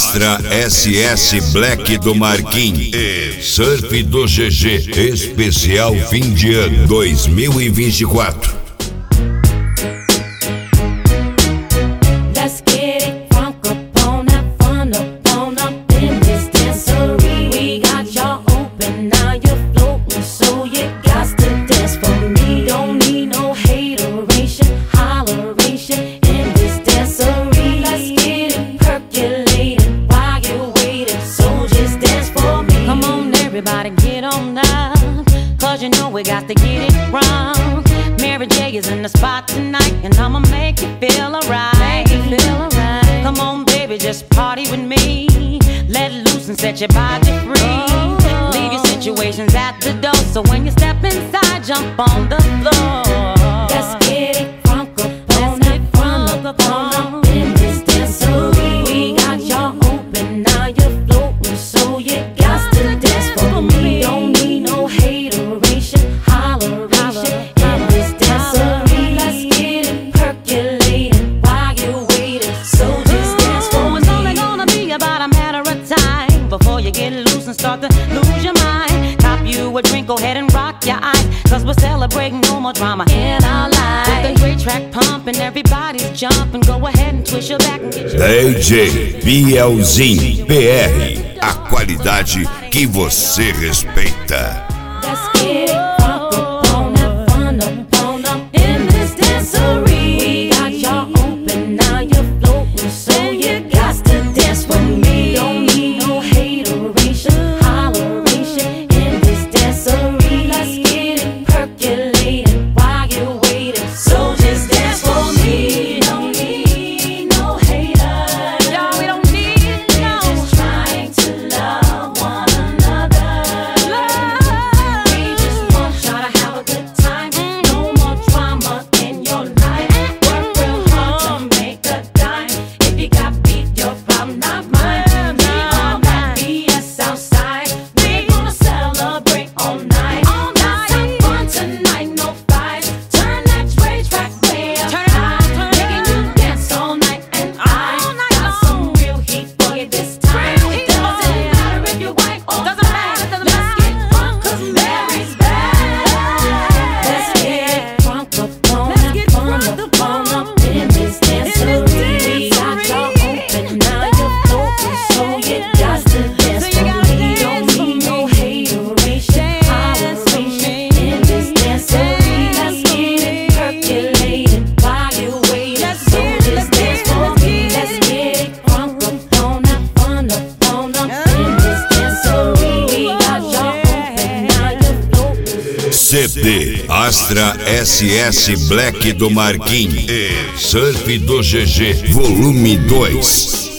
Astra SS Black do Marquinhos e Surf do GG especial fim de ano 2024. Everybody get on up, cause you know we got to get it wrong. Mary J is in the spot tonight, and I'ma make you feel alright. Come on baby, just party with me. Let loose and set your body free. Leave your situations at the door, so when you step inside, jump on the floor. Let's get it crunk up on in this dancery. We got y'all open, now you're floating, so you got to dance for me. Don't need no hateration, holleration in this dancery. Let's get it percolating while you're waiting, so just dance for me. It's only gonna be about a matter of time before you get loose and start to lose your mind. Cop you a drink, go ahead and rock your eyes, cause we're celebrating no more drama in our lives. With the great track pumping, everybody's jumping. Go ahead and twist your back and get your DJ Bielzinho PR, a qualidade que você respeita. Let's get it crunk up on in this dancery. We got y'all open, now you're floating, so you got to dance with me. Don't need no hateration, holleration in this dancery. Let's get it percolating while you're waiting, so just dance for me. Don't need no haters, y'all, we don't need no. We're just trying to love one another. We just want y'all to have a good time. No more drama in your life. Work real hard to make a dime. If you got beef, your problem, not mine. Me on that BS outside. We're gonna celebrate all night. Let's have fun tonight, no fights. Turn that Dre track way up high, making you dance all night. And I got some real heat for you this time. It doesn't matter if you're white or black. Let's get crunk, cause Mary's back. Let's get crunk up in this dancery. We got y'all open, now you're floating, so you got to dance for me. Don't need no hateration, holleration in this dancery. Let's get it percolating while you're waiting, so just dance for me. Let's get it crunk up on in this dancery. We got y'all open, now you're floating. CD Astra SS Black do Marquinhos e Surf do GG Volume 2.